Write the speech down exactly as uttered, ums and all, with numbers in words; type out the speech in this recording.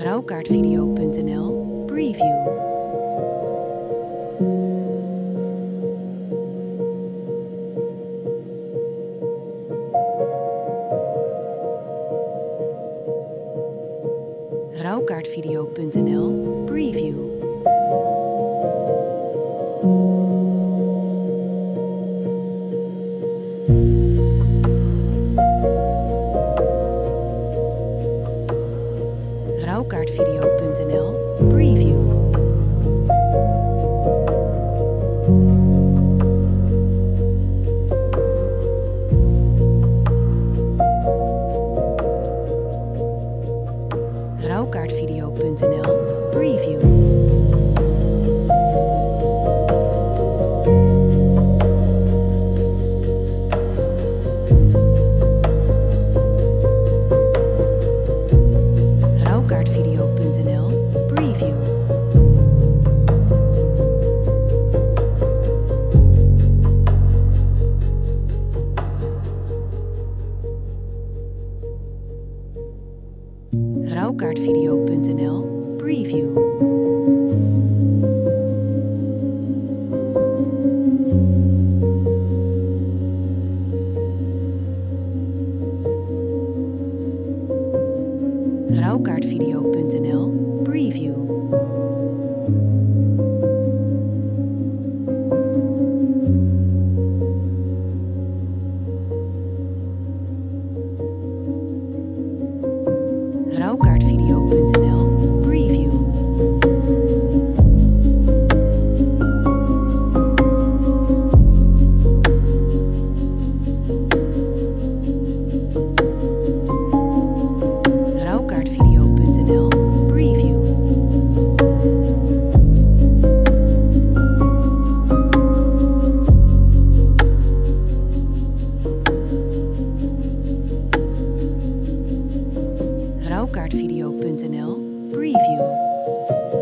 Rouwkaartvideo punt n l Preview. Rouwkaartvideo punt n l Preview. Rouwkaartvideo punt n l Preview. Rouwkaartvideo punt n l Preview. Rouwkaartvideo punt n l Preview. Rouwkaartvideo punt n l Preview. Rouwkaartvideo punt n l Preview. Rouwkaartvideo punt n l Preview. Rouwkaartvideo punt n l Preview. Rouwkaartvideo punt n l Preview.